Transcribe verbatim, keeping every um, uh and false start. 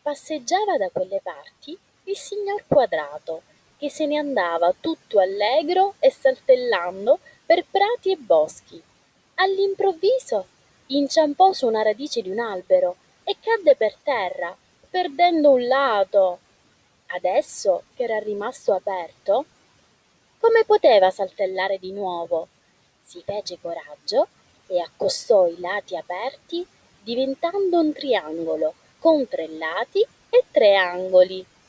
Passeggiava da quelle parti il signor Quadrato, che se ne andava tutto allegro e saltellando per prati e boschi. All'improvviso inciampò su una radice di un albero e cadde per terra, perdendo un lato. Adesso che era rimasto aperto, come poteva saltellare di nuovo? Si fece coraggio e accostò i lati aperti, diventando un triangolo con tre lati e tre angoli.